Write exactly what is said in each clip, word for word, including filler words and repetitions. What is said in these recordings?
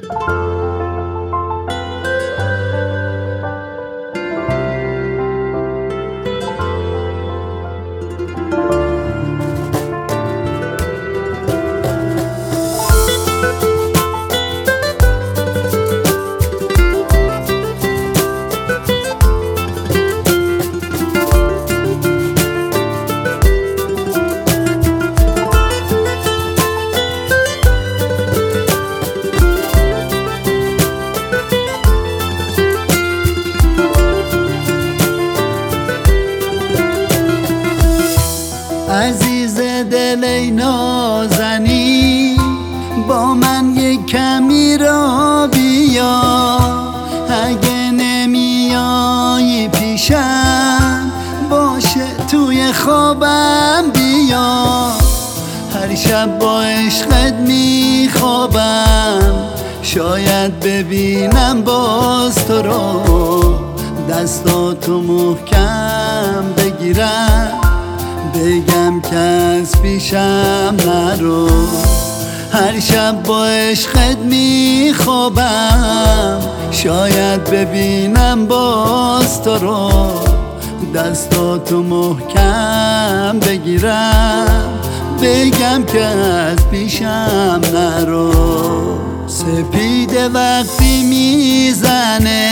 عزیز دل ای نازنی، با من یک کمی را بیا. اگه نمیایی پیشم، باشه توی خوابم بیا. هر شب با عشقت میخوابم، شاید ببینم باز تو رو. دستاتو محکم بگیرم، بگم که از پیشم نرو. هر شب با عشقت میخوابم، شاید ببینم باز تو رو. دستاتو محکم بگیرم، بگم که از پیشم نرو. سپیده وقتی میزنه،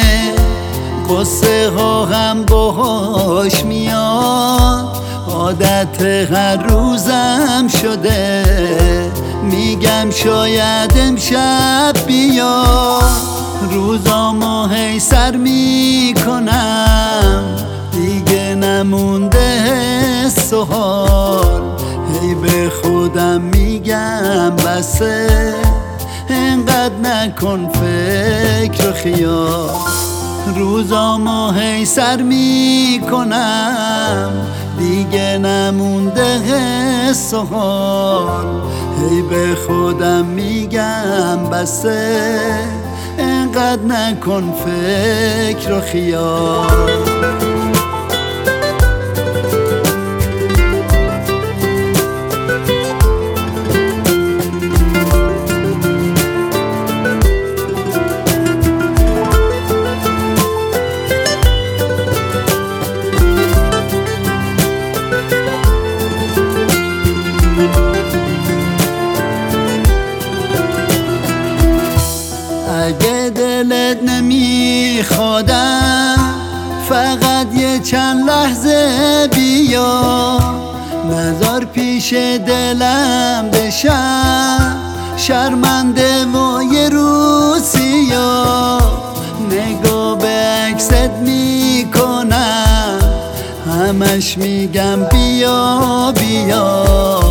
قصه ها هم باهاش میاد. عادت هر روزم شده، میگم شاید امشب بیا. روزامو هی سر میکنم، دیگه نمونده حس و حال. هی به خودم میگم بسه، انقدر نکن فکر و خیال. روزامو هی سر میکنم، دیگه نمونده حس و حال. هی به خودم میگم بسه، انقدر نکن فکر و خیال. اگه دلت نمیخوادم، فقط یه چند لحظه بیا. نذار پیش دلم بشم شرمنده و یه روز سیاه. نگاه به عکست میکنم، همش میگم بیا بیا.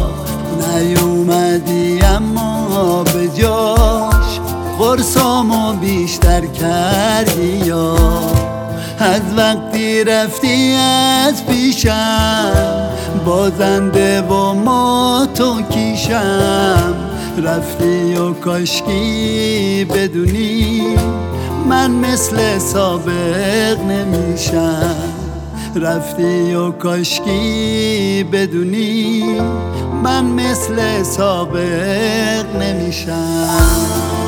نیومدی اما به جاش، قرصامو بیشتر کردی. یا از وقتی رفتی از پیشم، بازنده و ما تو کیشم. رفتی و کاشکی بدونی، من مثل سابق نمیشم. رفتی و کاشکی بدونی، من مثل سابق نمیشم.